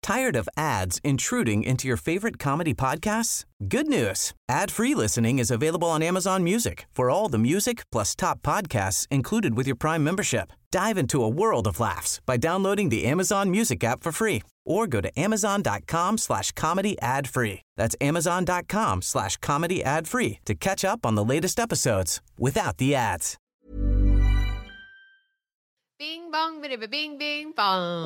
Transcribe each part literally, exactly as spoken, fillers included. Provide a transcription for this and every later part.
Tired of ads intruding into your favorite comedy podcasts? Good news. Ad-free listening is available on Amazon Music for all the music plus top podcasts included with your Prime membership. Dive into a world of laughs by downloading the Amazon Music app for free or go to amazon.com slash comedy ad free. That's amazon.com slash comedy ad free to catch up on the latest episodes without the ads. Bing bong, bit of a bing bing bong.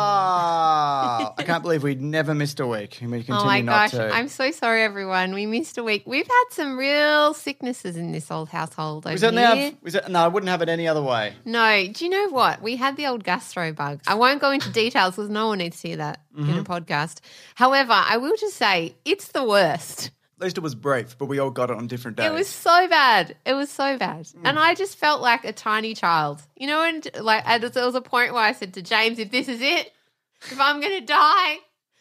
Wow. I can't believe we never missed a week and we continue oh my not gosh, to. I'm so sorry, everyone. We missed a week. We've had some real sicknesses in this old household over Was it here. now, was it, no, I wouldn't have it any other way. No, do you know what? We had the old gastro bug. I won't go into details because no one needs to hear that Mm-hmm. in a podcast. However, I will just say it's the worst. At least it was brief, but we all got it on different days. It was so bad. It was so bad. Mm. And I just felt like a tiny child. You know, and like and there was a point where I said to James, if this is it, if I'm going to die,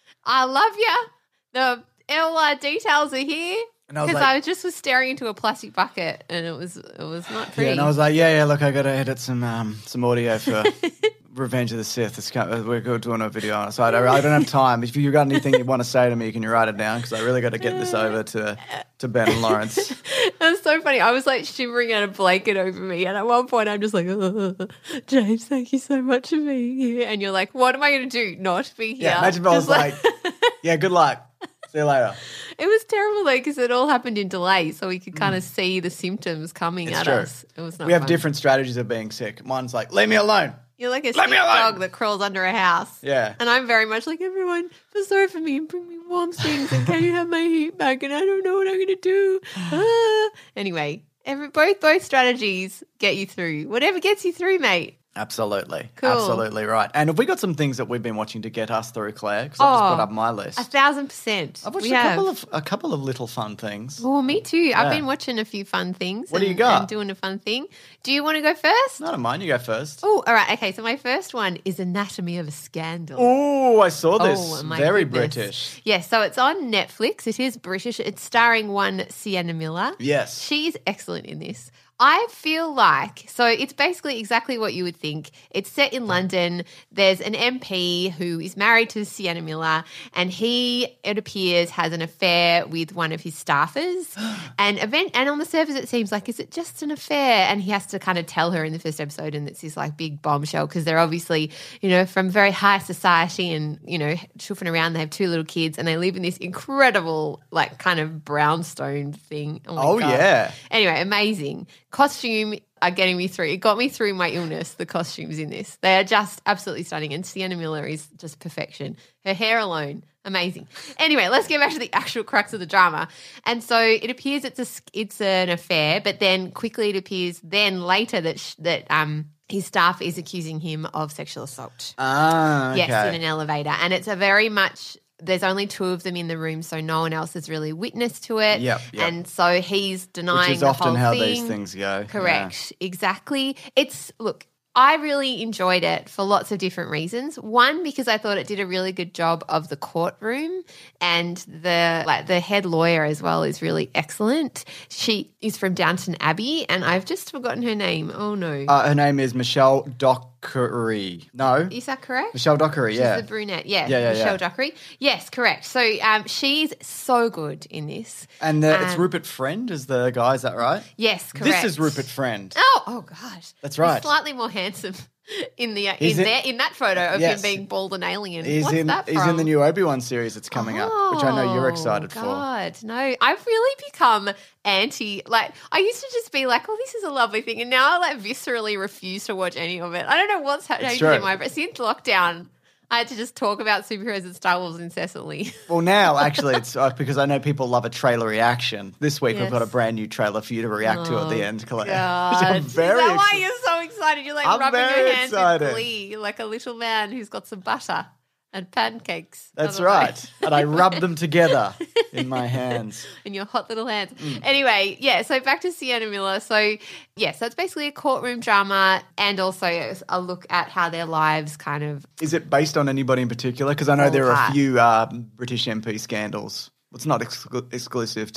I love you. The all uh, details are here. And I was Because like- I was just was staring into a plastic bucket and it was it was not pretty. Yeah, and I was like, yeah, yeah, look, I got to edit some um, some audio for Revenge of the Sith. It's kind of, we're doing a video on it, so I don't, I don't have time. If you got anything you want to say to me, can you write it down? Because I really got to get this over to to Ben and Lawrence. It was so funny. I was like shivering and a blanket over me. And at one point, I'm just like, oh, James, thank you so much for being here. And you're like, what am I going to do? Not be here? Yeah, imagine if I was Just like, yeah, good luck. See you later. It was terrible though because it all happened in delay, so we could kind of see the symptoms coming It's at true. us. It was not We have fun. different strategies of being sick. Mine's like, leave me alone. You're like a Let sick me alone. dog that crawls under a house. Yeah. And I'm very much like, everyone, feel sorry for me and bring me warm things and can you have my heat back and I don't know what I'm going to do. Ah. Anyway, every, both both strategies get you through. Whatever gets you through, mate. Absolutely. Cool. Absolutely right. And have we got some things that we've been watching to get us through, Claire? Because I've just Oh, put up my list. A thousand percent. I've watched we a have. couple of a couple of little fun things. Oh, me too. I've Yeah. been watching a few fun things. What do you and- got? And doing a fun thing. Do you want to go first? Not of mine. You go first. Oh, all right. Okay, so my first one is Anatomy of a Scandal. Oh, I saw this. Oh, my Very goodness. British. Yes, so it's on Netflix. It is British. It's starring one Sienna Miller. Yes. She's excellent in this. I feel like, so it's basically exactly what you would think. It's set in London. There's an M P who is married to Sienna Miller and he, it appears, has an affair with one of his staffers. and event, and on the surface it seems like, is it just an affair? And he has to kind of tell her in the first episode and it's this like big bombshell because they're obviously, you know, from very high society and, you know, chuffing around. They have two little kids and they live in this incredible like kind of brownstone thing. Oh, my Oh, God. yeah. Anyway, amazing. Costume are getting me through. It got me through my illness, the costumes in this. They are just absolutely stunning. And Sienna Miller is just perfection. Her hair alone, amazing. Anyway, let's get back to the actual crux of the drama. And so it appears it's a, it's an affair, but then quickly it appears then later that sh- that um his staff is accusing him of sexual assault. Ah, okay. Yes, in an elevator. And it's a very much, there's only two of them in the room, so no one else has really witnessed to it. Yep, yep. And so he's denying Which is the often whole how thing. these things go. Correct. Exactly. It's, look, I really enjoyed it for lots of different reasons. One, because I thought it did a really good job of the courtroom and the like the head lawyer as well is really excellent. She is from Downton Abbey and I've just forgotten her name. Oh no. Yeah. Uh, her name is Michelle Dockery. No? Is that correct? Michelle Dockery, She's yeah. the brunette. Yeah, Yeah, yeah, Michelle yeah. Dockery. Yes, correct. So um, she's so good in this. And the, it's Um, Rupert Friend is the guy, is that right? Yes, correct. This is Rupert Friend. Oh, oh gosh. That's He's right. slightly more handsome in the uh, He's in in- there in that photo of Yes. him being bald and alien. He's What's in that he's from? in the new Obi-Wan series that's coming up, which I know you're excited Oh, for. God, no. I've really become anti, like, I used to just be like, oh, this is a lovely thing. And now I, like, viscerally refuse to watch any of it. I don't know what's happening true. in my brain. Since lockdown, I had to just talk about superheroes and Star Wars incessantly. Well, now actually it's uh, because I know people love a trailer reaction. This week Yes. we've got a brand new trailer for you to react to at the Oh, end, Claire. God. Which I'm very Is that why exci- you're so excited? You're like I'm rubbing very your hands excited. with glee. You're like a little man who's got some butter and pancakes. That's Otherwise- right. And I rub them together in my hands. in your hot little hands. Mm. Anyway, yeah, so back to Sienna Miller. So, yeah, so it's basically a courtroom drama and also a look at how their lives kind of Is it based on anybody in particular? Because I know Fall there are a apart. few uh, British M P scandals. It's not exclu- exclusive to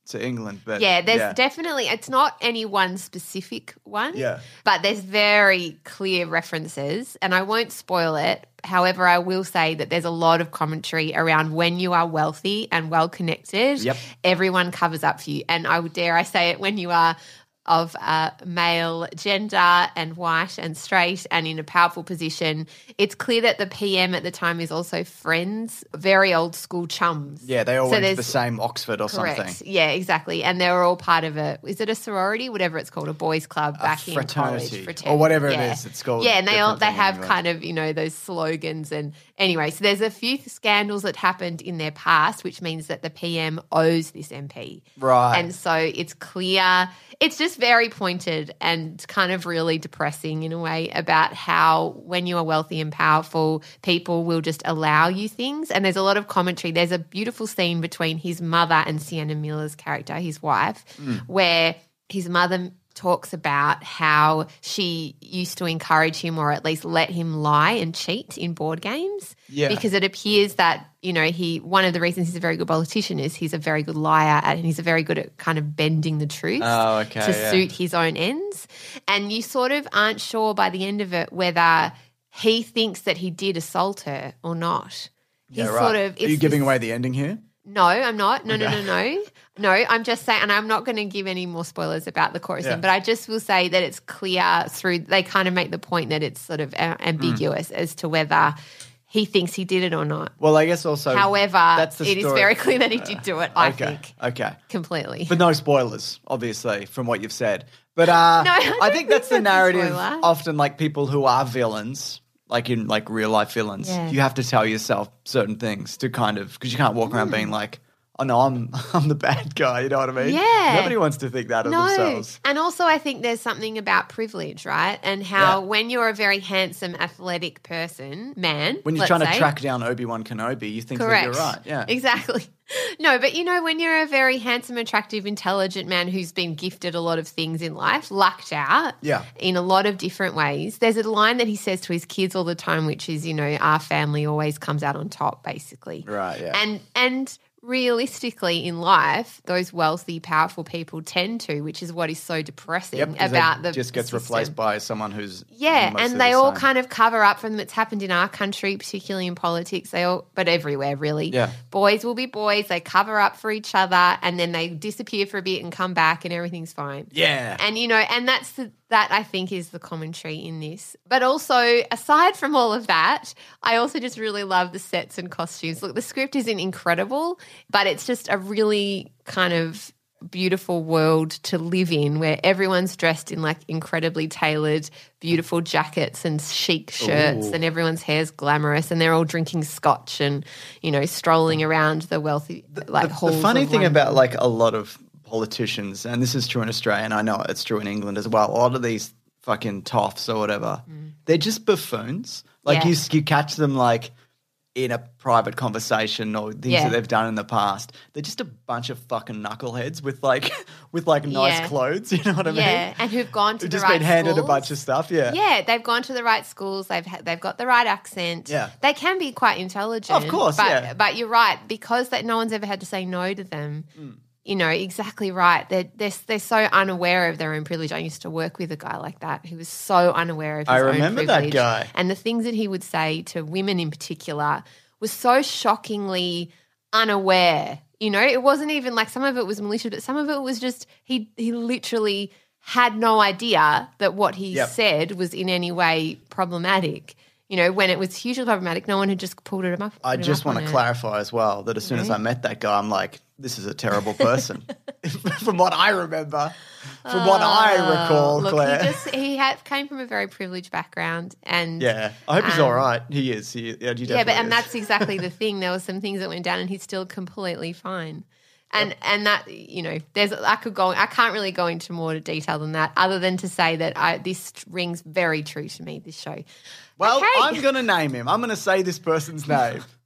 to England. But Yeah, there's definitely, it's not any one specific one, Yeah. but there's very clear references, and I won't spoil it. However, I will say that there's a lot of commentary around when you are wealthy and well-connected, Yep. everyone covers up for you. And I would dare I say it, when you are of uh, male gender and white and straight and in a powerful position, it's clear that the P M at the time is also friends, very old school chums. Yeah, they all So went to there's- the same Oxford or Correct. something. Yeah, exactly. And they were all part of a, is it a sorority? Whatever it's called, a boys' club back in fraternity. college. Or whatever it yeah. is, it's called Yeah, and they all different they thing have anyway. kind of, you know, those slogans. And anyway, so there's a few scandals that happened in their past, which means that the P M owes this M P. Right. And so it's clear, it's just very pointed and kind of really depressing in a way about how when you are wealthy and powerful, people will just allow you things. And there's a lot of commentary. There's a beautiful scene between his mother and Sienna Miller's character, his wife, Mm. where his mother talks about how she used to encourage him, or at least let him lie and cheat in board games. Yeah. Because it appears that, you know, he one of the reasons he's a very good politician is he's a very good liar, and he's a very good at kind of bending the truth Oh, okay, to yeah. suit his own ends. And you sort of aren't sure by the end of it whether he thinks that he did assault her or not. Yeah, He's right. sort of Are you it's giving this- away the ending here? No, I'm not. No, no, Okay. no, no. No, I'm just saying, and I'm not going to give any more spoilers about the chorus, Yeah. but I just will say that it's clear through, they kind of make the point that it's sort of a- ambiguous Mm. as to whether he thinks he did it or not. Well, I guess also However, that's the it is story. very clear that he did do it, I okay. think, Okay. completely. But no spoilers, obviously, from what you've said. But uh, No, I I, don't think that's the think that's a narrative. spoiler. Often, like people who are villains, like in like real life villains, Yeah. you have to tell yourself certain things to kind of because you can't walk around Hmm. being like, "Oh no, I'm I'm the bad guy." You know what I mean? Yeah. Nobody wants to think that of No. themselves. And also I think there's something about privilege, right? And how Yeah. when you're a very handsome, athletic person, man, When you're let's trying to say, track down Obi-Wan Kenobi, you think correct. that you're right. Yeah. Exactly. No, but you know, when you're a very handsome, attractive, intelligent man who's been gifted a lot of things in life, lucked out Yeah. in a lot of different ways, there's a line that he says to his kids all the time, which is, you know, our family always comes out on top, basically. Right, yeah. And and realistically in life, those wealthy, powerful people tend to, which is what is so depressing Yep, 'cause about it the just gets system. replaced by someone who's Yeah, mostly and they the all same. kind of cover up for them. It's happened in our country, particularly in politics. They all, but everywhere really. Yeah. Boys will be boys. They cover up for each other, and then they disappear for a bit and come back, and everything's fine. Yeah. And you know, and that's the, that I think is the commentary in this. But also, aside from all of that, I also just really love the sets and costumes. Look, the script isn't incredible, but it's just a really kind of beautiful world to live in where everyone's dressed in like incredibly tailored, beautiful jackets and chic shirts, Ooh. and everyone's hair's glamorous, and they're all drinking scotch and, you know, strolling around the wealthy like the, halls. the funny of thing London. about like a lot of politicians, and this is true in Australia, and I know it's true in England as well, a lot of these fucking toffs or whatever, they're just buffoons. Like Mm. Yeah. you, you catch them like in a private conversation or things Yeah. that they've done in the past. They're just a bunch of fucking knuckleheads with like with like nice Yeah. clothes. You know what I mean? Yeah, and who've gone to Who've the just right been handed a schools. bunch of stuff. Yeah. Yeah, they've gone to the right schools. They've ha- they've got the right accent. Yeah. They can be quite intelligent. Of course, but, yeah. But you're right, because that no one's ever had to say no to them. Mm. You know, exactly right. They're, they're they're so unaware of their own privilege. I used to work with a guy like that who was so unaware of his I own remember that privilege. guy. And the things that he would say to women in particular was so shockingly unaware. You know, it wasn't even like some of it was malicious, but some of it was just he he literally had no idea that what he Yep. said was in any way problematic. You know, when it was hugely problematic, no one had just pulled it up. I put him just up want on to it. clarify as well that as soon as I met that guy, I'm like, this is a terrible person. From what I remember, from what I recall, Uh, Look, Claire. he just he had came from a very privileged background, and yeah, I hope he's um, all right. He is. He, yeah, he yeah, but definitely and is. that's exactly the thing. There were some things that went down, and he's still completely fine. And and that, you know, there's I could go. I can't really go into more detail than that, other than to say that I this rings very true to me. This show. Well, Okay. I'm going to name him. I'm going to say this person's name.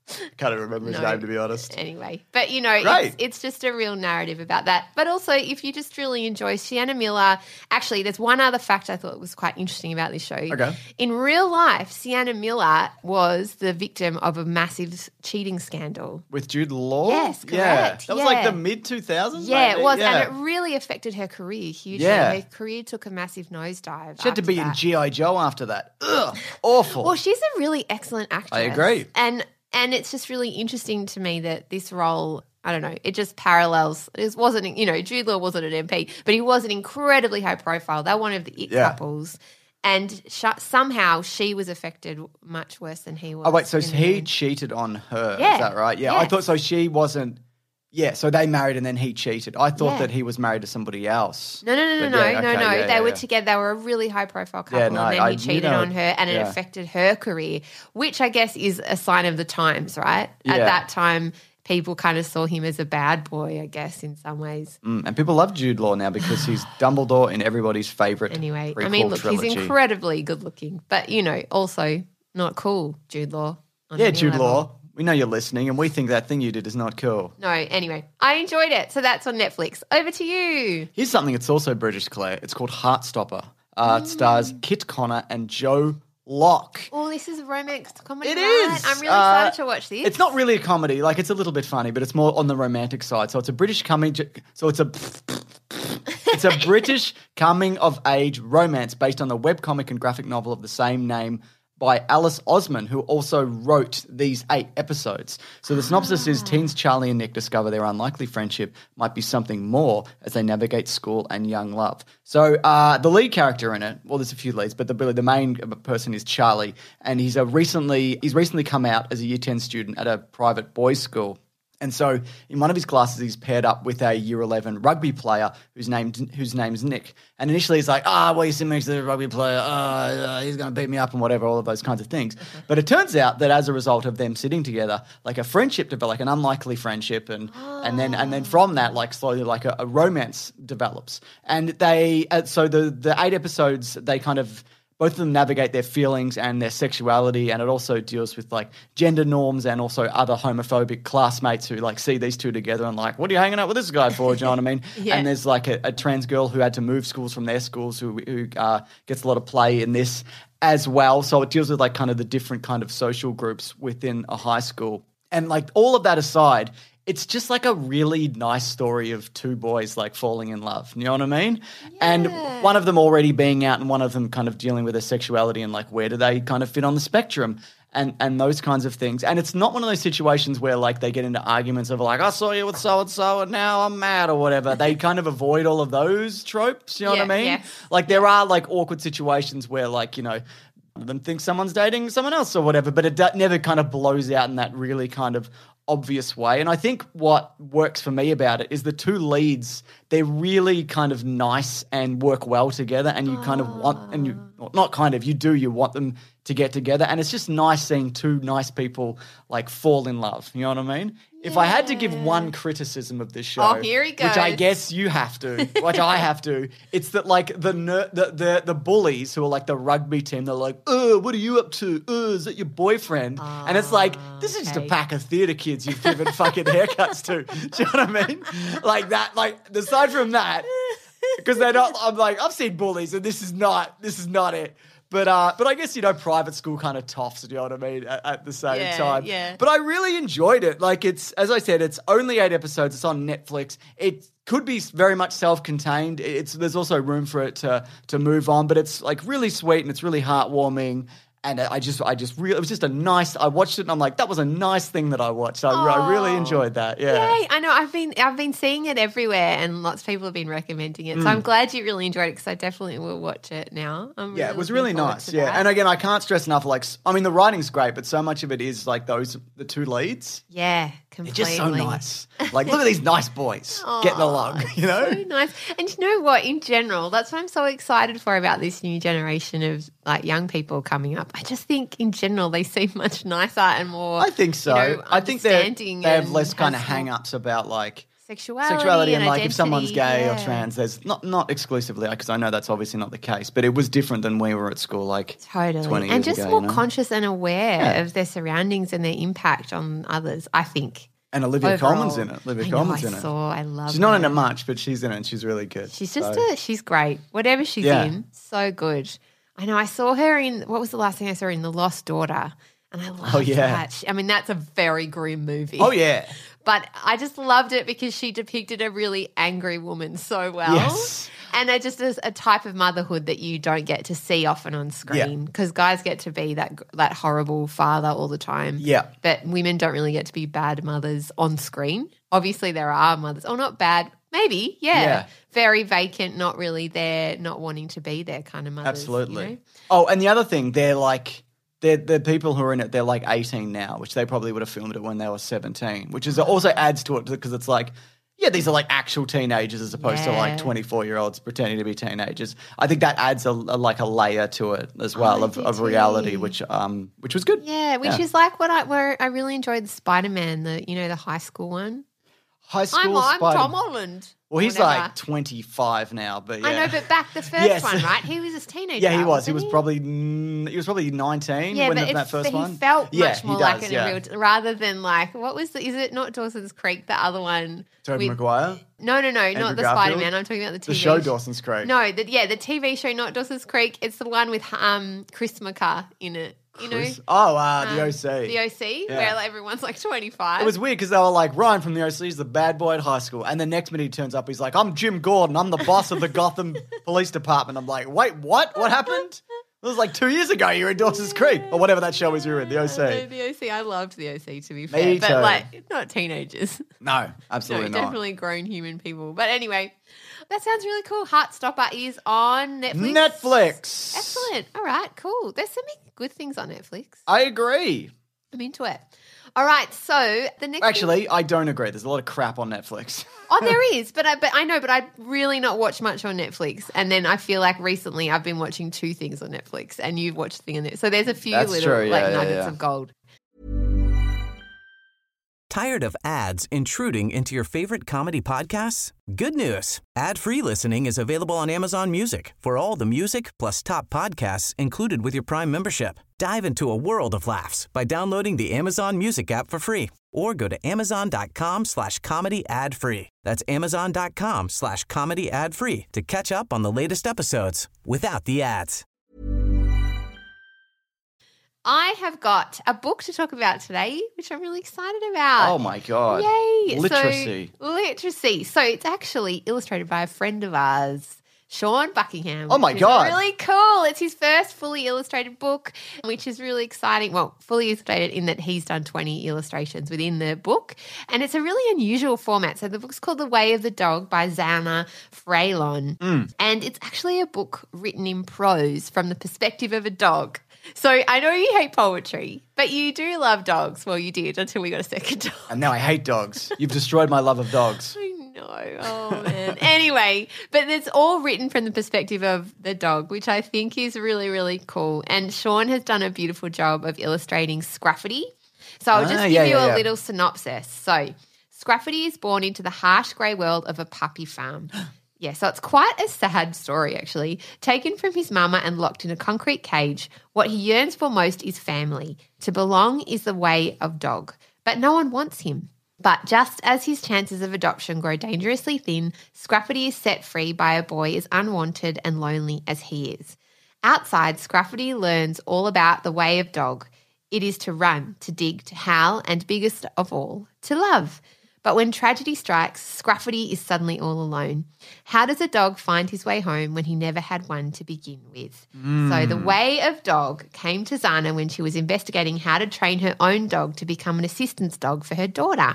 Can't even remember his No. name, to be honest. Anyway, but you know, Great. it's, it's just a real narrative about that. But also, if you just really enjoy Sienna Miller, actually, there's one other fact I thought was quite interesting about this show. Okay. In real life, Sienna Miller was the victim of a massive cheating scandal. With Jude Law? Yes, Yeah. correct, That was like yeah. the mid two thousands? Yeah, maybe? it was, Yeah. and it really affected her career hugely. Yeah. Her career took a massive nosedive. She had to after be in that. G I. Joe after that. Ugh, awful. Well, she's a really excellent actress. I agree. And and it's just really interesting to me that this role, I don't know, it just parallels. It wasn't, you know, Jude Law wasn't an M P, but he was an incredibly high profile. They're one of the it Yeah. couples. And sh- somehow she was affected much worse than he was. Oh, wait, so in the he end. cheated on her. Yeah. Is that right? Yeah. I Yes. thought so she wasn't. Yeah, so they married and then he cheated. I thought Yeah. that he was married to somebody else. No, no, no, no, But no, yeah, no, okay, no. yeah, they yeah, were yeah. together. They were a really high profile couple, Yeah, no, and then I- he cheated you know, on her, and it yeah. affected her career, which I guess is a sign of the times, right? At Yeah. that time, people kind of saw him as a bad boy, I guess, in some ways. Mm, and people love Jude Law now because he's Dumbledore in everybody's favourite Anyway, I prequel mean, look, trilogy. he's incredibly good looking, but you know, also not cool, Jude Law. on Yeah, any Jude level. Law. We know you're listening and we think that thing you did is not cool. No, anyway, I enjoyed it, so that's on Netflix. Over to you. Here's something that's also British, Claire. It's called Heartstopper. Uh, It stars Kit Connor and Joe Locke. Oh, this is a romance comedy. It right? is. I'm really Uh, excited to watch this. It's not really a comedy. Like, it's a little bit funny, but it's more on the romantic side. So it's a British coming. So it's a. It's a British coming of age romance based on the webcomic and graphic novel of the same name by Alice Osman, who also wrote these eight episodes. So the synopsis is teens Charlie and Nick discover their unlikely friendship might be something more as they navigate school and young love. So uh, the lead character in it, well, there's a few leads, but the really the main person is Charlie, and he's a recently he's recently come out as a year ten student at a private boys' school. And so in one of his classes, he's paired up with a year eleven rugby player whose name whose name's Nick. And initially he's like, ah, oh, well, you sit next to the rugby player. Oh, uh, he's going to beat me up and whatever, all of those kinds of things. Uh-huh. But it turns out that as a result of them sitting together, like a friendship developed, like an unlikely friendship. And and then and then from that, like slowly like a, a romance develops. And they, uh, so the, the eight episodes, they kind of, both of them navigate their feelings and their sexuality, and it also deals with like gender norms and also other homophobic classmates who like see these two together and like, what are you hanging out with this guy for? Do you know what I mean? Yeah. And there's like a, a trans girl who had to move schools from their schools who, who uh, gets a lot of play in this as well. So it deals with like kind of the different kind of social groups within a high school. And like all of that aside, it's just like a really nice story of two boys like falling in love. You know what I mean? Yeah. And one of them already being out and one of them kind of dealing with their sexuality and like where do they kind of fit on the spectrum and, and those kinds of things. And it's not one of those situations where like they get into arguments of like, I saw you with so-and-so and now I'm mad or whatever. They kind of avoid all of those tropes. You know Yeah, what I mean? yeah. Like there are like awkward situations where like, you know, one of them thinks someone's dating someone else or whatever, but it d- never kind of blows out in that really kind of obvious way. And I think what works for me about it is the two leads, they're really kind of nice and work well together, and you kind of want, and you, well, not kind of, you do, you want them to get together. And it's just nice seeing two nice people like fall in love. You know what I mean? If I had to give one criticism of this show, Oh, here he which I goes. guess you have to, which I have to, it's that like the, ner- the the the bullies who are like the rugby team, they're like, oh, what are you up to? Oh, is that your boyfriend? and it's like, this is just a okay. pack of theatre kids you've given fucking haircuts to. Do you know what I mean? Like that, like aside from that, because they're not, I'm like, I've seen bullies and this is not, this is not it. But uh, but I guess, you know, private school kind of toffs, do you know what I mean, at, at the same Yeah, time. yeah. But I really enjoyed it. Like it's, as I said, it's only eight episodes. It's on Netflix. It could be very much self-contained. It's There's also room for it to to move on, but it's like really sweet and it's really heartwarming. And I just, I just really, it was just a nice, I watched it and I'm like, that was a nice thing that I watched. I, I really Oh. enjoyed that. Yeah. Yay, I know. I've been I've been seeing it everywhere, and lots of people have been recommending it. So I'm glad you really enjoyed it, because I definitely will watch it now. I'm Mm. Yeah, really it was looking really forward nice. to Yeah. that. And again, I can't stress enough, like, I mean, the writing's great, but so much of it is like those, the two leads. yeah, They're completely. just so nice. Like, look at these nice boys getting along, you know? So nice. And you know what? In general, that's what I'm so excited for about this new generation of like young people coming up. I just think in general they seem much nicer and more. I think so. You know, I think they understanding they have and less kind of has more hang-ups about like sexuality, sexuality and, and like if someone's identity, gay yeah. or trans, there's not not exclusively, because I know that's obviously not the case, but it was different than we were at school like Totally. twenty And years just ago, more you know? conscious and aware Yeah. of their surroundings and their impact on others, I think. And Olivia Overall. Colman's in it. Olivia I know, Colman's I in it. saw, I love She's not in her. it much, but she's in it and she's really good. She's just So- a, she's great. Whatever she's Yeah. in, so good. I know I saw her in, what was the last thing I saw her in? The Lost Daughter. And I loved Oh, yeah. that. She- I mean, that's a very grim movie. Oh, yeah. But I just loved it because she depicted a really angry woman so well. Yes. And it just is a type of motherhood that you don't get to see often on screen because guys get to be that that horrible father all the time. Yeah. But women don't really get to be bad mothers on screen. Obviously there are mothers. Oh, not bad. Maybe, yeah. Yeah. Very vacant, not really there, not wanting to be there kind of mothers. Absolutely. You know? Oh, and the other thing, they're like, they're, the people who are in it, they're like eighteen now, which they probably would have filmed it when they were seventeen, which is also adds to it because it's like, yeah, these are like actual teenagers as opposed to Yeah. like twenty-four-year-olds pretending to be teenagers. I think that adds a, a like a layer to it as well I of, do of too. reality, which um which was good. Yeah, which Yeah. is like what I where I really enjoyed the Spider-Man, the you know, the high school one. High I'm, school I'm Spider- Tom Holland. Well, he's Whatever. like twenty-five now, but yeah. I know, but back the first Yes. one, right? He was a teenager. yeah, he was. He wasn't was probably mm, he was probably nineteen Yeah, when but the, it, that first but he one. felt yeah, much more he like does, an yeah. real, rather than like what was the? Is it not Dawson's Creek? The other one? Tobey with- Maguire, No, no, no, not the Garfield? Spider-Man. I'm talking about the T the V show sh- Dawson's Creek. No, the, yeah, the T V show, not Dawson's Creek. It's the one with um Chris McCarr in it. You know, Chris- oh, uh, the Um, O C. the O C, Yeah. where like, everyone's like twenty-five. It was weird because they were like, Ryan from the O C is the bad boy at high school. And the next minute he turns up, he's like, I'm Jim Gordon. I'm the boss of the Gotham Police Department. I'm like, wait, what? What happened? It was like two years ago you were in Dawson's Creek. Or whatever that show was you were in, the O C. Uh, the O C, I loved the O C to be fair, Me but too. like not teenagers. No, No, absolutely not. definitely grown human people. But anyway, that sounds really cool. Heartstopper is on Netflix. Netflix. Excellent. All right, cool. There's so many good things on Netflix. I agree. I'm into it. All right, so the next Actually, I don't agree. There's a lot of crap on Netflix. Oh, there is, but I but I know, but I really not watch much on Netflix. And then I feel like recently I've been watching two things on Netflix, and you've watched a thing on it. So there's a few That's little true, yeah, like yeah, nuggets yeah. of gold. Tired of ads intruding into your favorite comedy podcasts? Good news. Ad-free listening is available on Amazon Music for all the music plus top podcasts included with your Prime membership. Dive into a world of laughs by downloading the Amazon Music app for free or go to amazon.com slash comedy ad free. That's amazon.com slash comedy ad free to catch up on the latest episodes without the ads. I have got a book to talk about today, which I'm really excited about. Oh, my God. Yay! Literacy. So, literacy. So it's actually illustrated by a friend of ours, Sean Buckingham. Oh, my which is God. Really cool. It's his first fully illustrated book, which is really exciting. Well, fully illustrated in that he's done twenty illustrations within the book. And it's a really unusual format. So the book's called The Way of the Dog by Zana Fraylon. Mm. And it's actually a book written in prose from the perspective of a dog. So I know you hate poetry, but you do love dogs. Well, you did until we got a second dog. And now I hate dogs. You've destroyed my love of dogs. I know. Oh, man. Anyway, but it's all written from the perspective of the dog, which I think is really, really cool. And Sean has done a beautiful job of illustrating Scruffity. So I'll just Ah, give yeah, you yeah, a yeah. little synopsis. So Scruffity is born into the harsh grey world of a puppy farm. Yeah, so it's quite a sad story, actually. Taken from his mama and locked in a concrete cage, what he yearns for most is family. To belong is the way of dog, but no one wants him. But just as his chances of adoption grow dangerously thin, Scruffity is set free by a boy as unwanted and lonely as he is. Outside, Scruffity learns all about the way of dog. It is to run, to dig, to howl, and biggest of all, to love. But when tragedy strikes, Scruffity is suddenly all alone. How does a dog find his way home when he never had one to begin with? Mm. So the way of dog came to Zana when she was investigating how to train her own dog to become an assistance dog for her daughter.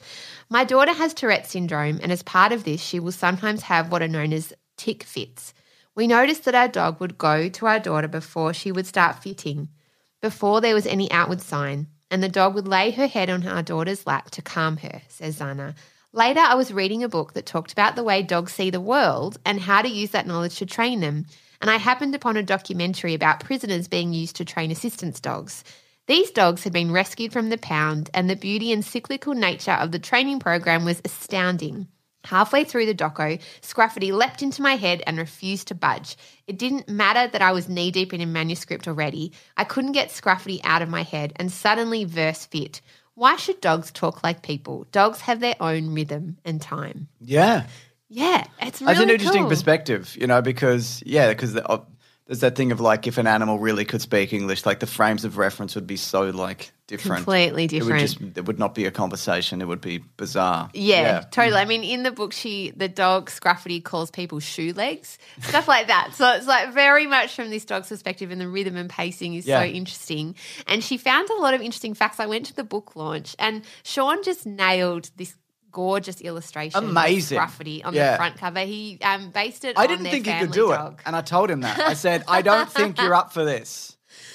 My daughter has Tourette's syndrome, and as part of this, she will sometimes have what are known as tick fits. We noticed that our dog would go to our daughter before she would start fitting, before there was any outward sign, and the dog would lay her head on our daughter's lap to calm her, says Zana. Later, I was reading a book that talked about the way dogs see the world and how to use that knowledge to train them, and I happened upon a documentary about prisoners being used to train assistance dogs. These dogs had been rescued from the pound, and the beauty and cyclical nature of the training program was astounding. Halfway through the doco, Scruffity leapt into my head and refused to budge. It didn't matter that I was knee-deep in a manuscript already. I couldn't get Scruffity out of my head, and suddenly verse fit. Why should dogs talk like people? Dogs have their own rhythm and time. Yeah. Yeah, it's really That's an interesting cool. perspective, you know, because, yeah, because the, uh, there's that thing of like if an animal really could speak English, like the frames of reference would be so like different. Completely It different. would just, it would not be a conversation. It would be bizarre. Yeah, totally. I mean, in the book, she the dog Scruffity calls people shoe legs, stuff like that. So it's like very much from this dog's perspective, and the rhythm and pacing is Yeah. so interesting. And she found a lot of interesting facts. I went to the book launch, and Sean just nailed this gorgeous illustration. Amazing. Of Scruffity on Yeah. the front cover. He um, based it. I on didn't their think he could family do dog. it. And I told him that. I said, I don't think you're up for this.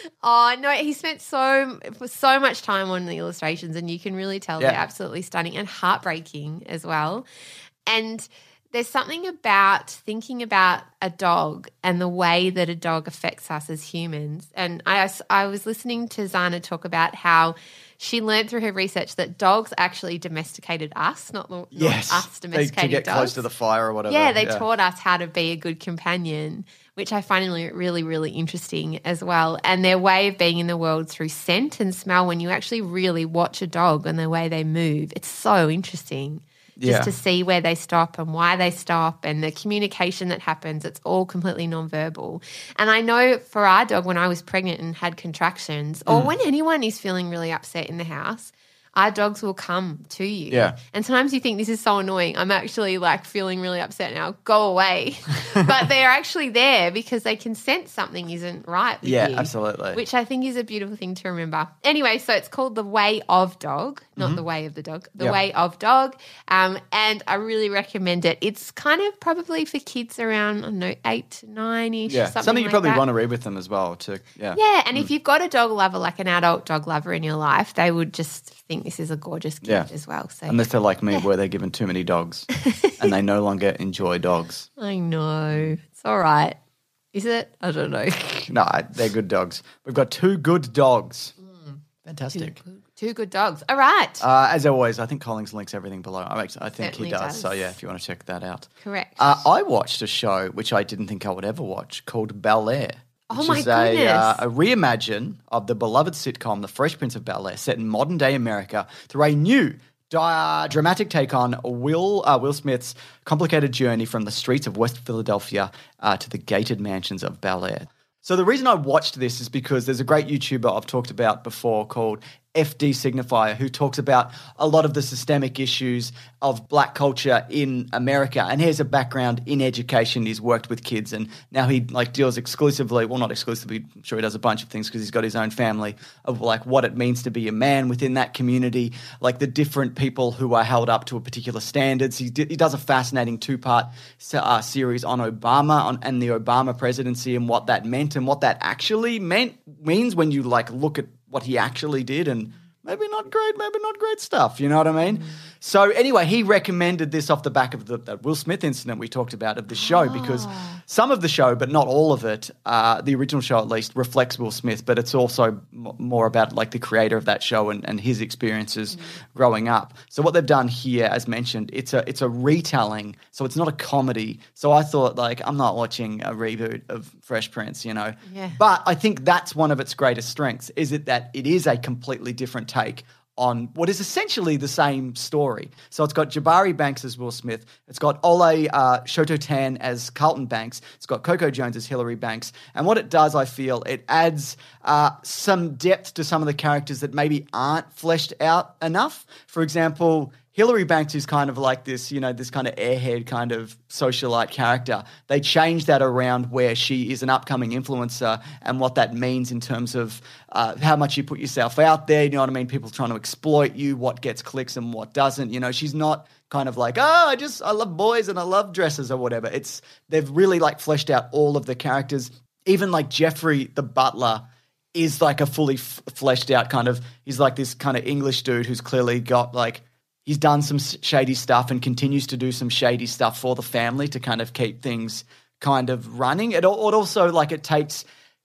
Oh no, he spent so so much time on the illustrations, and you can really tell Yeah. they're absolutely stunning and heartbreaking as well. And there's something about thinking about a dog and the way that a dog affects us as humans. And I, I was listening to Zana talk about how she learned through her research that dogs actually domesticated us, not, not Yes. us They- domesticating to get dogs. close to the fire or whatever. Yeah, they taught us how to be a good companion, which I find really, really, really interesting as well. And their way of being in the world through scent and smell, when you actually really watch a dog and the way they move, it's so interesting. Just Yeah. to see where they stop and why they stop and the communication that happens, it's all completely nonverbal. And I know for our dog, when I was pregnant and had contractions, or Mm. when anyone is feeling really upset in the house, our dogs will come to you. Yeah. And sometimes you think this is so annoying. I'm actually like feeling really upset now. Go away. But they're actually there because they can sense something isn't right with Yeah, you. absolutely. Which I think is a beautiful thing to remember. Anyway, so it's called The Way of Dog, not The Way of the Dog. The Yep. Way of Dog. Um, and I really recommend it. It's kind of probably for kids around, I don't know, eight to nine-ish. Yeah, something, something you like probably that. want to read with them as well. To yeah, Yeah, and if you've got a dog lover, like an adult dog lover in your life, they would just think this is a gorgeous gift Yeah. as well. So Unless they're like me, where they're given too many dogs and they no longer enjoy dogs. I know. It's all right. Is it? I don't know. No, they're good dogs. We've got two good dogs. Fantastic. Two good dogs. All right. Uh, as always, I think Collins links everything below. I, actually, I think Certainly he does. does. So yeah, if you want to check that out. Correct. Uh, I watched a show which I didn't think I would ever watch called Bel Air. Oh Which my is a, goodness. uh, a reimagine of the beloved sitcom The Fresh Prince of Bel Air, set in modern day America through a new di- dramatic take on Will uh, Will Smith's complicated journey from the streets of West Philadelphia uh, to the gated mansions of Bel Air. So the reason I watched this is because there's a great YouTuber I've talked about before called F D Signifier, who talks about a lot of the systemic issues of black culture in America, and he has a background in education. He's worked with kids, and now he like deals exclusively, well, not exclusively, I'm sure he does a bunch of things because he's got his own family, of like what it means to be a man within that community, like the different people who are held up to a particular standards. He, d- he does a fascinating two-part uh, series on Obama on, and the Obama presidency and what that meant and what that actually meant means when you like look at what he actually did, and maybe not great, maybe not great stuff, you know what I mean? Mm. So anyway, he recommended this off the back of the, the Will Smith incident we talked about of the show, oh. because some of the show, but not all of it, uh, the original show at least, reflects Will Smith, but it's also m- more about like the creator of that show and, and his experiences mm. growing up. So what they've done here, as mentioned, it's a it's a retelling, so it's not a comedy. So I thought, like, I'm not watching a reboot of Fresh Prince, you know? Yeah. But I think that's one of its greatest strengths, is it that it is a completely different take on what is essentially the same story. So it's got Jabari Banks as Will Smith. It's got Ole uh, Shototan as Carlton Banks. It's got Coco Jones as Hillary Banks. And what it does, I feel, it adds uh, some depth to some of the characters that maybe aren't fleshed out enough. For example, Hillary Banks is kind of like this, you know, this kind of airhead kind of socialite character. They changed that around where she is an upcoming influencer and what that means in terms of uh, how much you put yourself out there. You know what I mean? People trying to exploit you, what gets clicks and what doesn't. You know, she's not kind of like, oh, I just, I love boys and I love dresses or whatever. It's, they've really like fleshed out all of the characters. Even like Jeffrey the butler is like a fully f- fleshed out kind of, he's like this kind of English dude who's clearly got like, he's done some shady stuff and continues to do some shady stuff for the family to kind of keep things kind of running. It, it also, like, it takes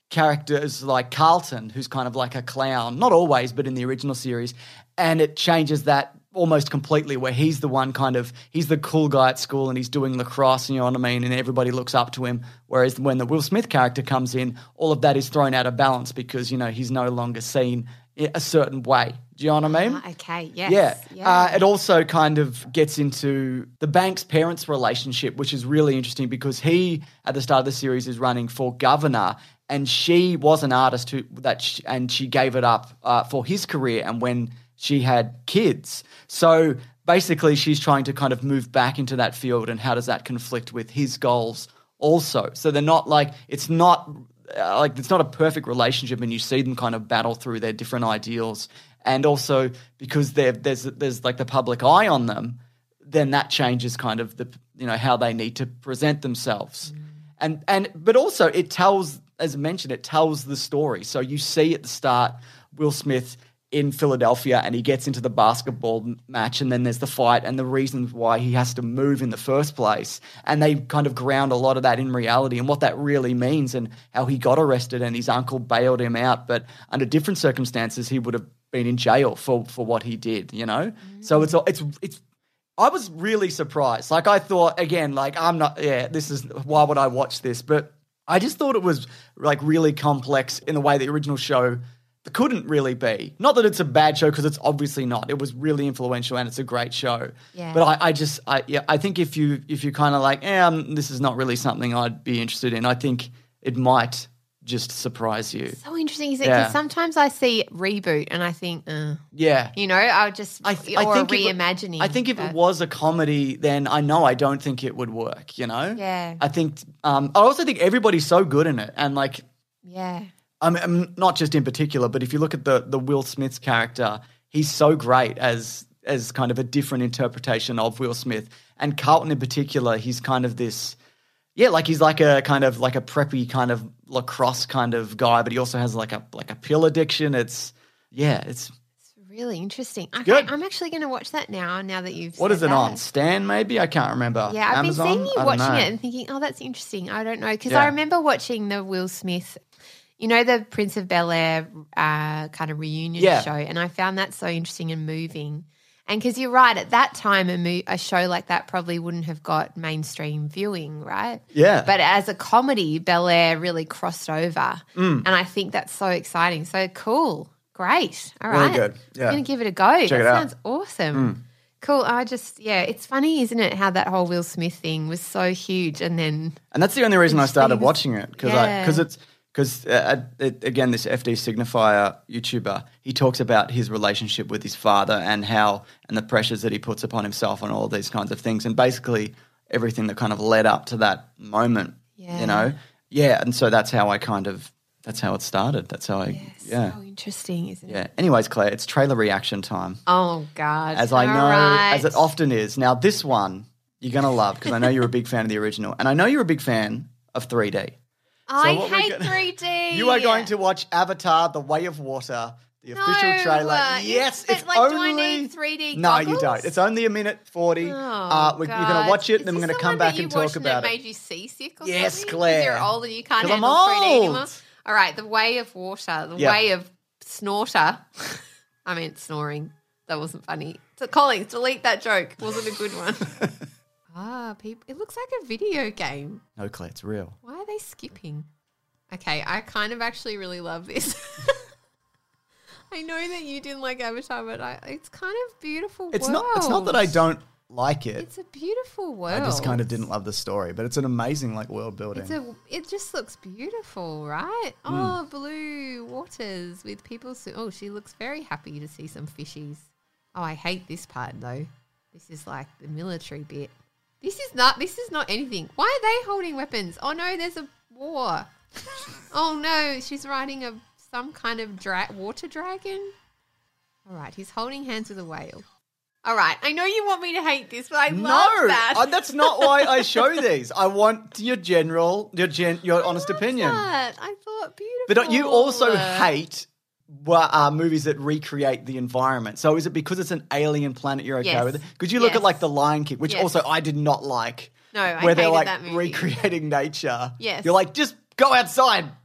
characters like Carlton, who's kind of like a clown, not always, but in the original series, and it changes that almost completely where he's the one kind of, he's the cool guy at school and he's doing lacrosse, you know what I mean, and everybody looks up to him, whereas when the Will Smith character comes in, all of that is thrown out of balance because, you know, he's no longer seen a certain way. Do you know what I mean? Ah, okay, yes. Yeah. yeah. Uh, it also kind of gets into the Banks' parents' relationship, which is really interesting because he, at the start of the series, is running for governor, and she was an artist who that she, and she gave it up uh, for his career and when she had kids. So basically she's trying to kind of move back into that field, and how does that conflict with his goals also? So they're not like, it's not uh, like, it's not a perfect relationship, and you see them kind of battle through their different ideals. And also because there's there's like the public eye on them, then that changes kind of the, you know, how they need to present themselves. Mm. And and but also it tells, as I mentioned, it tells the story. So you see at the start Will Smith in Philadelphia and he gets into the basketball match, and then there's the fight and the reasons why he has to move in the first place. And they kind of ground a lot of that in reality and what that really means, and how he got arrested and his uncle bailed him out. But under different circumstances, he would have been in jail for, for what he did, you know? Mm. So it's, it's, it's, I was really surprised. Like I thought, again, like I'm not, yeah, this is, why would I watch this? But I just thought it was like really complex in the way the original show couldn't really be. Not that it's a bad show, because it's obviously not. It was really influential and it's a great show. Yeah. But I, I just, I, yeah, I think if you, if you kind of like, eh, um, this is not really something I'd be interested in, I think it might just surprise you. So interesting, isn't it? Because Yeah. sometimes I see Reboot and I think, uh, Yeah. you know, I'll just, I, th- I or think if it- reimagining. I think if but- it was a comedy, then I know I don't think it would work, you know? Yeah. I think, um, I also think everybody's so good in it. And like, Yeah. I mean, I'm not just in particular, but if you look at the the Will Smith's character, he's so great as as kind of a different interpretation of Will Smith. And Carlton in particular, he's kind of this, yeah, like he's like a kind of like a preppy kind of lacrosse kind of guy, but he also has like a like a pill addiction. It's yeah, it's It's really interesting. Okay, good. I'm actually going to watch that now. Now that you've what said is it that. on? Stan maybe? I can't remember. Yeah, I've Amazon? been seeing you I don't watching know. it and thinking, oh, that's interesting. I don't know, because Yeah. I remember watching the Will Smith, you know, the Prince of Bel-Air uh, kind of reunion Yeah. show, and I found that so interesting and moving. And because you're right, at that time, a, mo- a show like that probably wouldn't have got mainstream viewing, right? Yeah. But as a comedy, Bel-Air really crossed over, Mm. and I think that's so exciting. So cool, great, all Really right, good. Yeah. I'm gonna give it a go. Check that it out. sounds awesome. Cool. I just, yeah, it's funny, isn't it, how that whole Will Smith thing was so huge, and then And that's the only reason I started Things- watching it, because Yeah. because it's because uh, it, again, this F D Signifier YouTuber, he talks about his relationship with his father and how and the pressures that he puts upon himself and all of these kinds of things, and basically everything that kind of led up to that moment. Yeah. You know, yeah, and so that's how I kind of that's how it started. That's how I yeah, yeah so interesting, isn't yeah. it? Anyways, Claire, it's trailer reaction time. Oh God, As I All know, right. as it often is. Now, this one you're going to love because I know you're a big fan of the original, and I know you're a big fan of three D. I what we're hate gonna- three D. You are going to watch Avatar: The Way of Water, the No, official trailer. uh, Yes, but, it's like, only. do I need three D No, you goggles? don't. It's only a minute forty. Oh, uh, we're, you're going God. to watch it, Is and then we're this going to the come one back that you and talk watched about that it. made you seasick or Yes, something? 'Cause Claire. You're old and you can't 'Cause I'm handle three D anymore. old. All right, The Way of Water, The Yeah. Way of Snorter. I meant snoring. That wasn't funny. So, Collins, delete that joke. Wasn't a good one. ah, people. It looks like a video game. No, Claire, it's real. Why are they skipping? Okay, I kind of actually really love this. I know that you didn't like Avatar, but I, it's kind of beautiful. It's world. not. It's not that I don't like it. It's a beautiful world. I just kind of didn't love the story, but it's an amazing like world building. It's a. It just looks beautiful, right? Hmm. Oh, blue waters with people. So, oh, she looks very happy to see some fishies. Oh, I hate this part though. This is like the military bit. This is not. This is not anything. Why are they holding weapons? Oh no, there's a war. Oh no, she's riding a some kind of dra- water dragon. All right, he's holding hands with a whale. All right, I know you want me to hate this, but I no, love that. uh, that's not why I show these. I want your general, your gen, your honest love opinion. that. I thought beautiful. But you also hate well, uh, movies that recreate the environment. So is it because it's an alien planet you're okay Yes. with it? Because you look Yes. at like The Lion King, which Yes. also I did not like. No, I where they're hated like that movie. recreating nature. Yes. You're like, just go outside.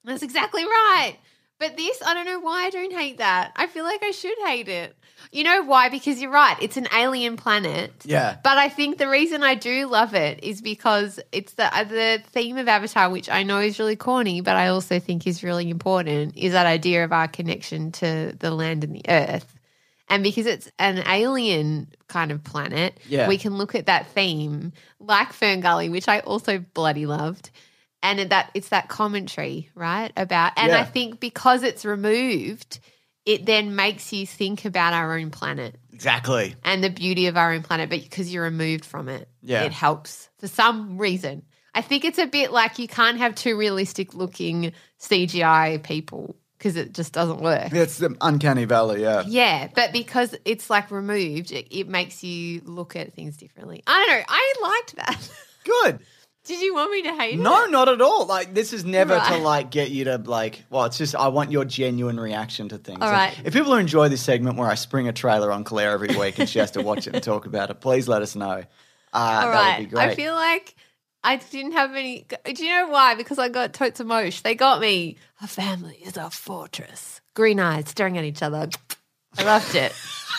That's exactly right. But this, I don't know why I don't hate that. I feel like I should hate it. You know why? Because you're right. It's an alien planet. Yeah. But I think the reason I do love it is because it's the uh, the theme of Avatar, which I know is really corny, but I also think is really important, is that idea of our connection to the land and the earth. And because it's an alien kind of planet, yeah. we can look at that theme like Fern Gully, which I also bloody loved. And that it's that commentary, right, about – and yeah. I think because it's removed, it then makes you think about our own planet. Exactly. And the beauty of our own planet, but because you're removed from it, yeah. it helps for some reason. I think it's a bit like you can't have too realistic-looking C G I people because it just doesn't work. It's the uncanny valley, yeah. Yeah, but because it's like removed, it, it makes you look at things differently. I don't know. I liked that. Good. Did you want me to hate no, it? No, not at all. Like, this is never right. to, like, get you to, like, well, it's just I want your genuine reaction to things. All right. And if people enjoy this segment where I spring a trailer on Claire every week and she has to watch it and talk about it, please let us know. Uh, all that right. would be great. I feel like I didn't have any – do you know why? Because I got totes of mosh. They got me. A family is a fortress. Green eyes staring at each other. I loved it.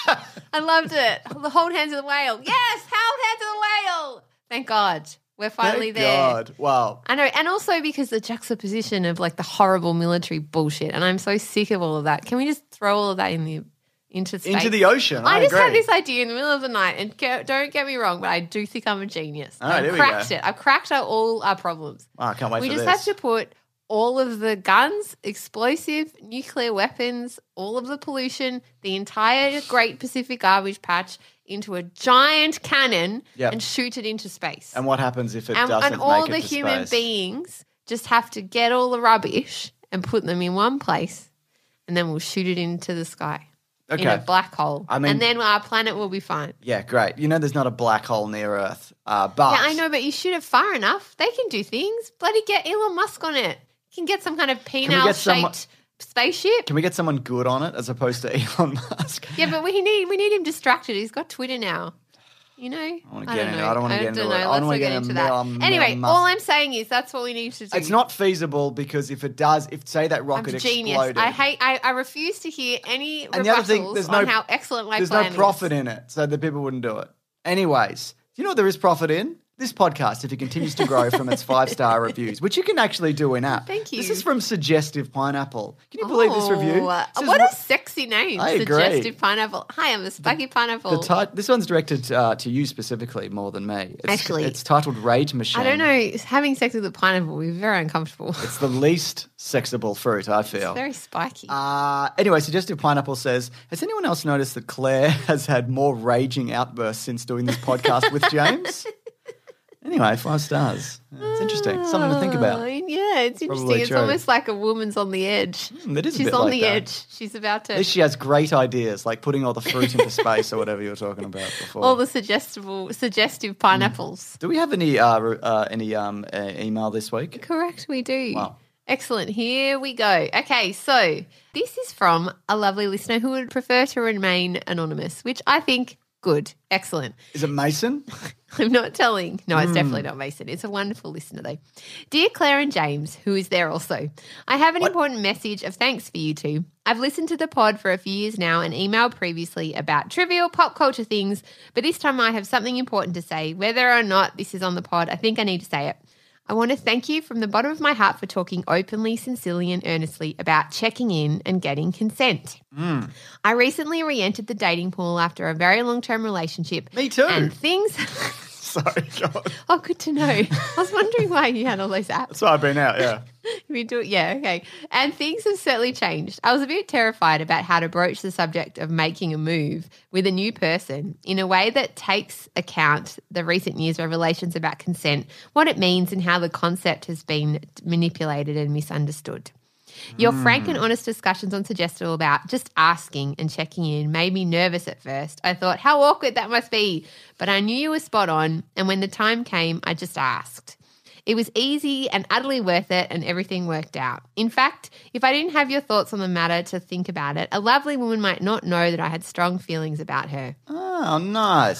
I loved it. The hold hands of the whale. Yes, hold hands of the whale. Thank God. We're finally Thank there. God. Wow. I know. And also because the juxtaposition of like the horrible military bullshit, and I'm so sick of all of that. Can we just throw all of that in the into space? Into the ocean. I, I just agree. had this idea in the middle of the night, and get, don't get me wrong, but I do think I'm a genius. All right, I've here we cracked go. it. I've cracked out all our problems. Oh, I can't wait we for just this. have to put all of the guns, explosive, nuclear weapons, all of the pollution, the entire Great Pacific Garbage Patch into a giant cannon Yep. and shoot it into space. And what happens if it and, doesn't and all make the it to human space? beings just have to get all the rubbish and put them in one place, and then we'll shoot it into the sky Okay. in a black hole. I mean- and then our planet will be fine. Yeah, great. You know there's not a black hole near Earth, uh, but Yeah, I know, but you shoot it far enough, they can do things. Bloody get Elon Musk on it. You can get some kind of get penile-shaped someone- spaceship. Can we get someone good on it as opposed to Elon Musk? Yeah, but we need we need him distracted. He's got Twitter now. You know, I wanna I get don't into- know. I don't wanna get into know. it. I don't Let's wanna not get get into into that. Elon- Anyway, Elon all Musk. I'm saying is that's what we need to do. It's not feasible because if it does, if say that I'm rocket a genius. exploded, I hate. I, I refuse to hear any And the other thing, rebuttals there's on no- how excellent my there's plan no profit is. in it, so the people wouldn't do it. Anyways, do you know what there is profit in? This podcast, if it continues to grow from its five-star reviews, which you can actually do in app. Thank you. This is from Suggestive Pineapple. Can you believe this review? Oh, uh, This is what a sexy name, I agree. Suggestive Pineapple. Hi, I'm a spiky pineapple. The ti- this one's directed uh, to you specifically more than me. It's, Actually, it's titled Rage Machine. I don't know. Having sex with a pineapple would be very uncomfortable. It's the least sexable fruit, I feel. Very spiky. Uh, anyway, Suggestive Pineapple says, has anyone else noticed that Claire has had more raging outbursts since doing this podcast with James? Anyway, five stars. It's interesting. Something to think Oh, about. yeah, it's interesting. Probably It's true. almost like a woman's on the edge. Mm, it is a She's bit on like the that. edge. She's about to. At least she has great ideas, like putting all the fruit into space or whatever you were talking about before. all the suggestible, suggestive pineapples. Do we have any uh, re- uh, any um, uh, email this week? Correct, we do. Wow. Excellent. Here we go. Okay, so this is from a lovely listener who would prefer to remain anonymous, which I think good. Excellent. Is it Mason? I'm not telling. No, Hmm. it's definitely not Mason. It's a wonderful listener, though. Dear Claire and James, who is there also, I have an important message of thanks for you two. I've listened to the pod for a few years now and emailed previously about trivial pop culture things, but this time I have something important to say. Whether or not this is on the pod, I think I need to say it. I want to thank you from the bottom of my heart for talking openly, sincerely and earnestly about checking in and getting consent. Mm. I recently re-entered the dating pool after a very long-term relationship. Me too. And things... Sorry, God. Oh, good to know. I was wondering why you had all those apps. That's why I've been out, yeah. We do it, yeah, okay. And things have certainly changed. I was a bit terrified about how to broach the subject of making a move with a new person in a way that takes account the recent news revelations about consent, what it means and how the concept has been manipulated and misunderstood. Your Mm. frank and honest discussions on Suggestible about just asking and checking in made me nervous at first. I thought, how awkward that must be. But I knew you were spot on, and when the time came, I just asked. It was easy and utterly worth it, and everything worked out. In fact, if I didn't have your thoughts on the matter to think about it, a lovely woman might not know that I had strong feelings about her. Oh, nice. I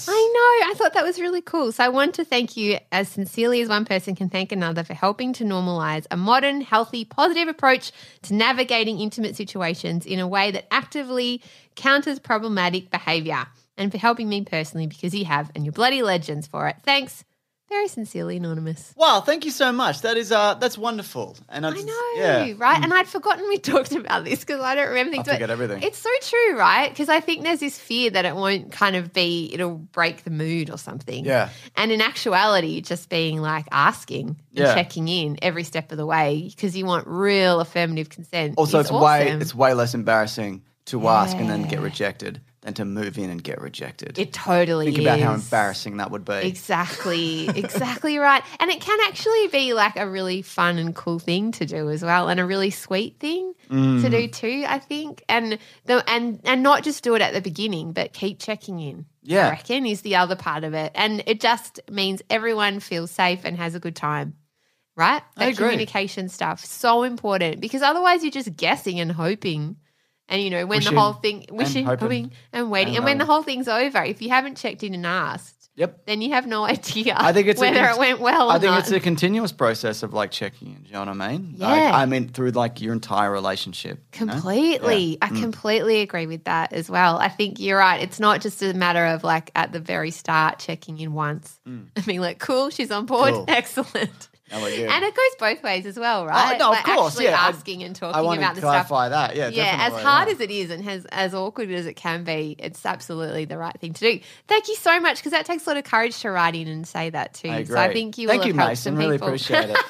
I thought that was really cool. So I want to thank you as sincerely as one person can thank another for helping to normalize a modern, healthy, positive approach to navigating intimate situations in a way that actively counters problematic behavior, and for helping me personally, because you have, and you're bloody legends for it. Thanks. Very sincerely, Anonymous. Wow, thank you so much. That is uh, that's wonderful. And I, I just, know, yeah. right? And I'd forgotten we talked about this because I don't remember things. I forget everything. It's so true, right? Because I think there's this fear that it won't kind of be, it'll break the mood or something. Yeah. And in actuality, just being like asking and Yeah. checking in every step of the way because you want real affirmative consent. Also, is it's way awesome. it's way less embarrassing to ask and then get Yeah. rejected than to move in and get rejected. It totally Think is. about how embarrassing that would be. Exactly, exactly right. And it can actually be like a really fun and cool thing to do as well, and a really sweet thing Mm. to do too, I think. And the and and not just do it at the beginning, but keep checking in. Yeah. I reckon is the other part of it. And it just means everyone feels safe and has a good time. Right? I That agree. communication stuff, so important, because otherwise you're just guessing and hoping. And, you know, when Wishing the whole thing, wishing, hoping hoping, and waiting. and And, when the hoping. whole thing's over, if you haven't checked in and asked, Yep. then you have no idea I think it's whether a, it went well or I think not. it's a continuous process of like checking in. Do you know what I mean? Yeah. Like, I mean, through like your entire relationship. you know? Completely. Yeah. I completely agree with that as well. I think you're right. It's not just a matter of like at the very start checking in once and being like, cool, she's on board. Cool. Excellent. How about you? And it goes both ways as well, right? Oh, no, of Like course, actually yeah. I- asking and I talking want about to the stuff. clarify that. Yeah, Yeah, as definitely, hard yeah. as it is and as, as awkward as it can be, it's absolutely the right thing to do. Thank you so much, because that takes a lot of courage to write in and say that too. I So I agree. think you Thank will you, have helped Mason. some Really people. appreciate it.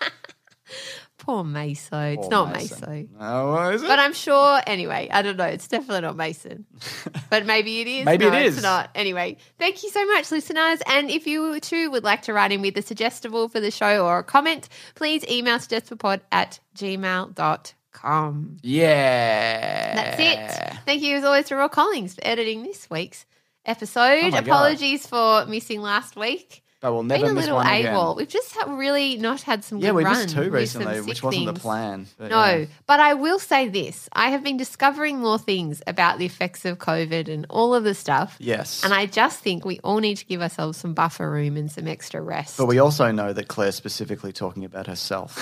Poor Meso. It's Poor not Mason. Meso. Oh, is it? But I'm sure, anyway, I don't know. It's definitely not Mason. But maybe it is. Maybe no, it is. It's not. Anyway, thank you so much, listeners. And if you too would like to write in with a suggestible for the show or a comment, please email suggestiblepod at gmail dot com. yeah. That's it. Thank you, as always, to Roy Collings for editing this week's episode. Oh my God. Apologies for missing last week. But we'll Been never a miss little one again. AWOL. We've just ha- really not had some Yeah, good we runs missed two with some recently, sick which wasn't the things. plan. But No, yeah. but I will say this. I have been discovering more things about the effects of COVID and all of the stuff. Yes. And I just think we all need to give ourselves some buffer room and some extra rest. But we also know that Claire's specifically talking about herself.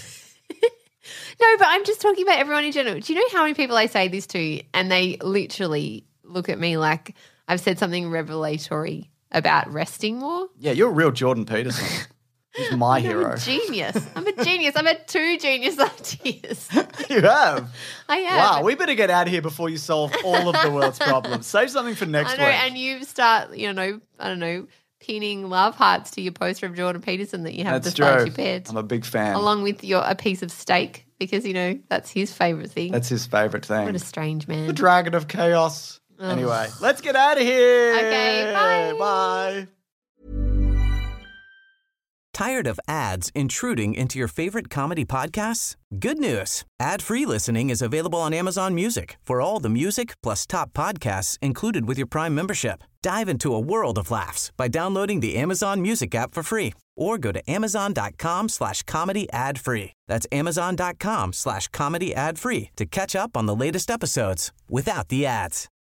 No, but I'm just talking about everyone in general. Do you know how many people I say this to and they literally look at me like I've said something revelatory about resting more? Yeah, you're a real Jordan Peterson. He's my I'm hero. a genius. I'm a genius. I've had two genius ideas. You have. I have. Wow, we better get out of here before you solve all of the world's problems. Save something for next I know, week. and you start, you know, I don't know, pinning love hearts to your poster of Jordan Peterson that you have That's beside true. your bed, I'm a big fan. along with your a piece of steak, because you know that's his favourite thing. That's his favourite thing. What a strange man. The Dragon of Chaos. Anyway, let's get out of here. Okay, bye. Bye. Tired of ads intruding into your favorite comedy podcasts? Good news. Ad-free listening is available on Amazon Music for all the music plus top podcasts included with your Prime membership. Dive into a world of laughs by downloading the Amazon Music app for free or go to amazon.com slash comedy ad free. That's amazon.com slash comedy ad free to catch up on the latest episodes without the ads.